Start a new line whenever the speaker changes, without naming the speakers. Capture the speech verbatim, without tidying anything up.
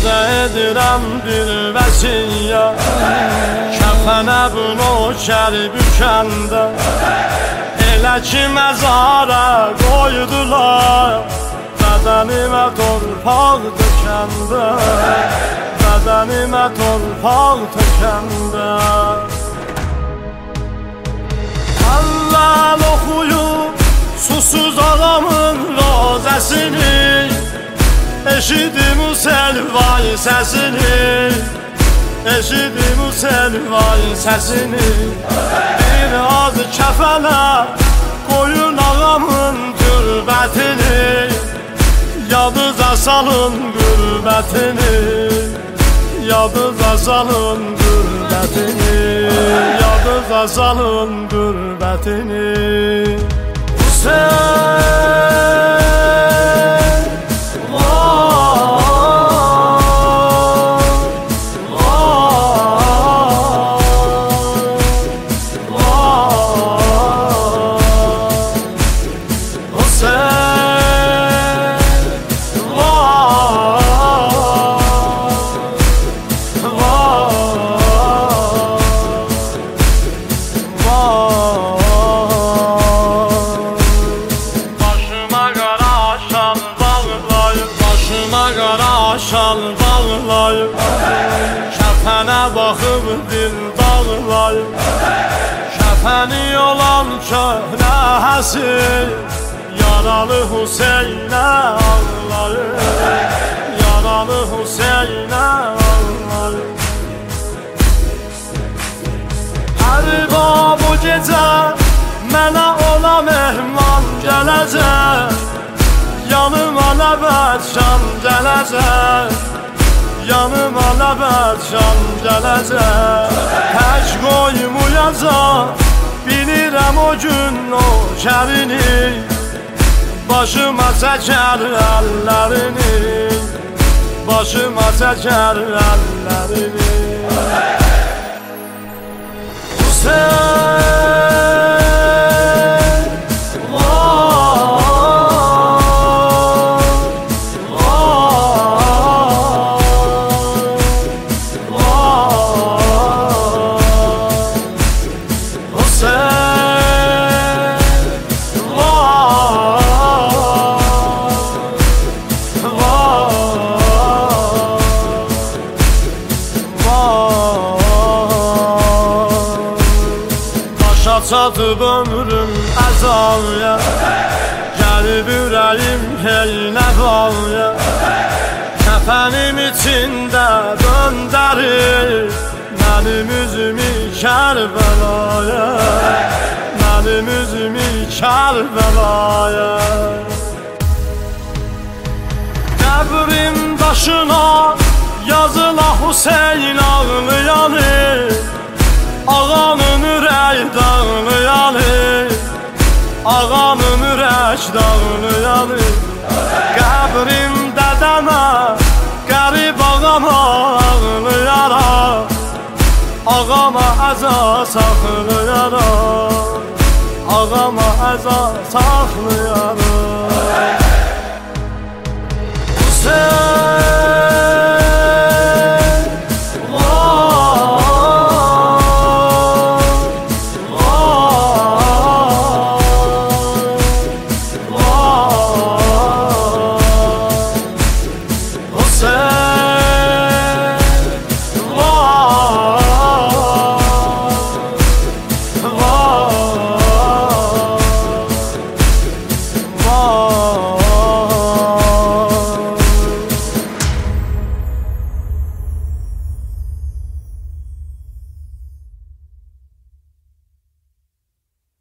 Sizə edirəm bir vəsiyyət, kəfənə bunu kər bükəndə, elə ki məzara qoydular, bədənimə torpaq dökəndə, bədənimə torpaq tökəndə. Əvvəl oxuyub susuz ağamın rozəsini, eşidim o selvay səsini, eşidim o selvay səsini. Bir az kəfənə qoyun ağamın türbətini, yadınıza salın qürbətini, yadınıza salın qürbətini, yadınıza salın qürbətini. Hüseyin şal bağlayıb, kəfənə baxıb dil dağlayıb, kəfəni olan köhnə həsil, yaralı Hüseynə ağlayıb, yaralı Hüseynə ağlayıb. Hər va bu gecə mənə ola mehman gələcək, yanıma nəbət şam gələcək, yanıma nəbət şam gələcək. Tək qoymayacaq, bilirəm o gün o kərini, başıma çəkər əllərini, başıma çəkər əllərini. Hüseyin çatıb ömrüm əzalya, gəlib ürəyim hey nəvaya, kəfənim içində döndərir mənim üzümü Kərbəlaya, mənim üzümü Kərbəlaya. Qəbrim daşına yazıla Hüseyin ağlayanı, ağanın ürək dağlayanı, ağanın ürək dağlayanı. Qəbrim dədəmə, qərib ağama ağlayaraq, ağama əza saxlayaraq, ağama əza saxlayaraq.